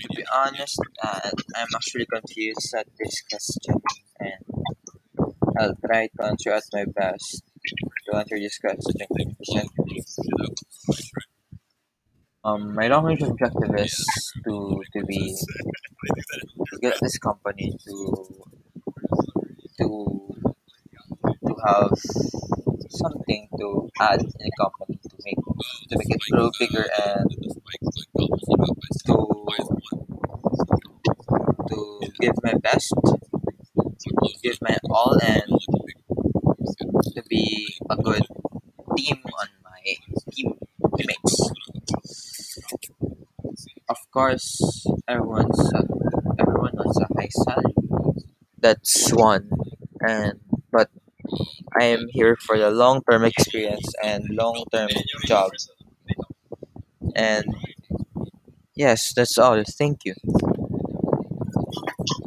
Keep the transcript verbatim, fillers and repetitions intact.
To be honest, uh, I'm actually confused at this question, and I'll try to answer at my best to answer this question efficiently. Um, my long range objective is to to be to get this company to to to have something to add in the company to make to make it grow bigger and to to give my best, give my all, and to be a good team on my team teammates. Of course, everyone's uh, everyone wants a high salary. That's one, and but I am here for the long term experience and long term job. And yes, that's all. Thank you.